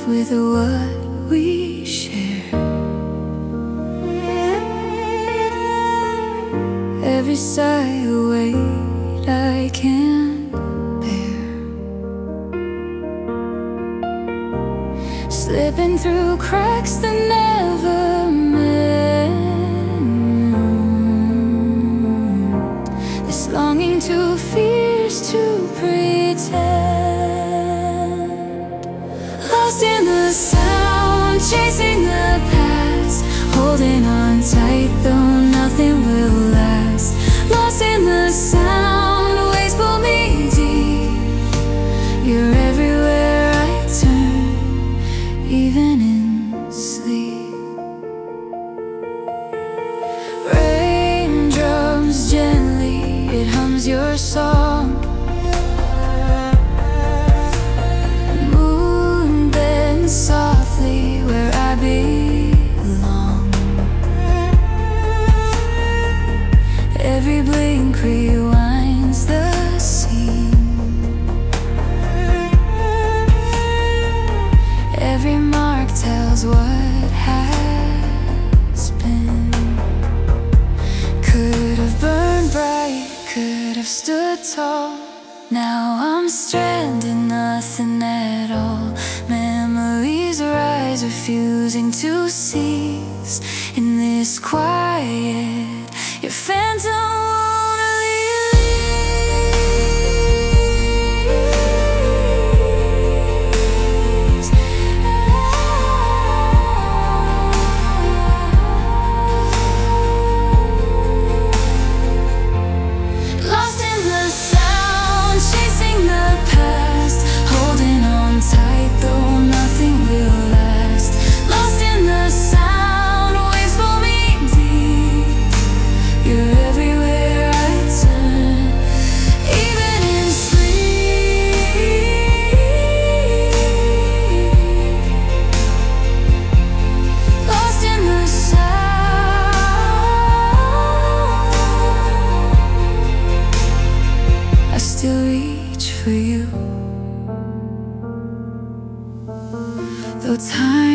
with what we share. Every sigh a weight I can't bear, slipping through cracks that never mend. This longing too fierce to pretend. Lost in the sound, chasing the past, holding on tight though nothing will last. Lost in the sound, waves pull me deep. You're everywhere I turn, even in sleep. Raindrops gently, it hums your song. Moon bends softly where I belong. Every blink rewinds the scene. Every mark tells what has been. Could have burned bright, could have stood tall. Now I'm stranded, nothing at all. Memories rise, refusing to cease. In this quiet, your phantom won't release. Lost in the sound, chasing the past, holding on tight though nothing will last. Lost in the sound, waves pull me deep. You're everywhere I turn, even in sleep. Lost in the sound, I still reach for you. Though time